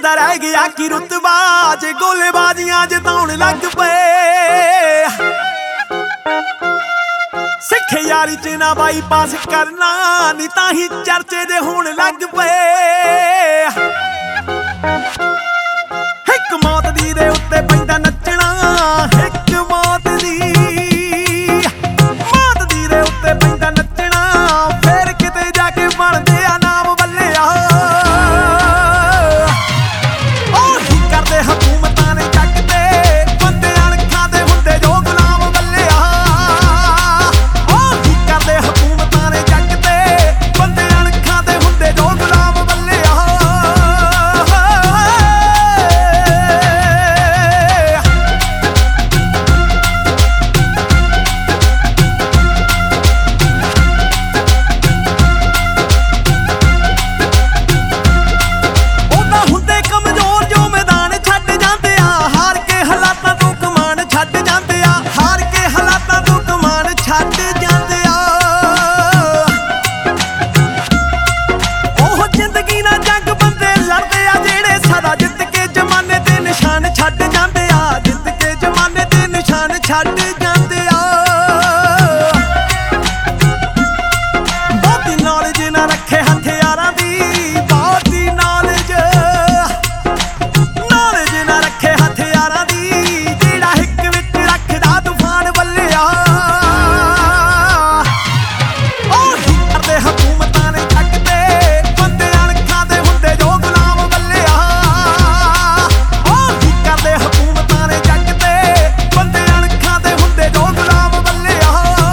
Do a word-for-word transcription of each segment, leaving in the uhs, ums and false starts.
दा रह गया कि रुतबा जे गोलेबाजियां जताउण लग पए। सिख यारी च ना बाईपास करना नी ताही चर्चे जे होण लग पए। हिक मौत दी दे उत्ते पैंदा नचना, हिक मौत दी मौत दी दे उत्ते पैंदा नचना, फिर किते जाके बनदे आ नाम बल्लिया। ओही करदे हुकूमतां ने जग ते बंदे अणखां दे हुंदे जो गुलाम बल्लिया। ओही करदे हुकूमतां ने जग ते बंदे अणखां दे हुंदे जो गुलाम बल्लिया। छड्ड जांदे आ बहुती नॉलेज ना रखे हथियारां दी, बहुती नॉलेज नॉलेज ना रखे हथियारां दी, जेड़ा हिक विच रखदा तूफान बल्लिया। ओही करदे हुकूमतां ने जग ते बंदे अणखां दे हुंदे जो गुलाम बल्लिया। ओही करदे हुकूमतां ने जग ते बंदे अणखां दे हुंदे जो गुलाम बल्लिया।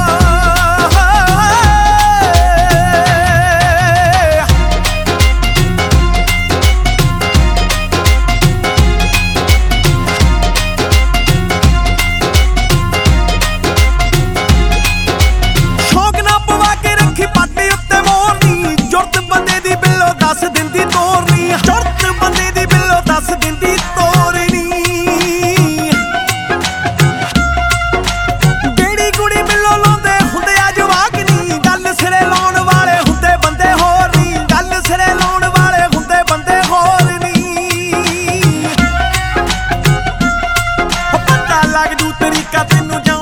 शौक ना पवा के रखी पाटी उत्ते मोरनी, जुरत बंदे दी बिल्लो दस दिंदी तोरनी, जुरत बंदे दी बिल्लो दस दिंदी तोरनी। जेड़ी कुड़ी बिल्लो लाउंदे हुंदे आ जवाक नी, गल सिरे लाउण वाले हुंदे बंदे होर नी, गल सिरे लाउण वाले हुंदे बंदे होर नी। पता लग जू तरीका तैनू जान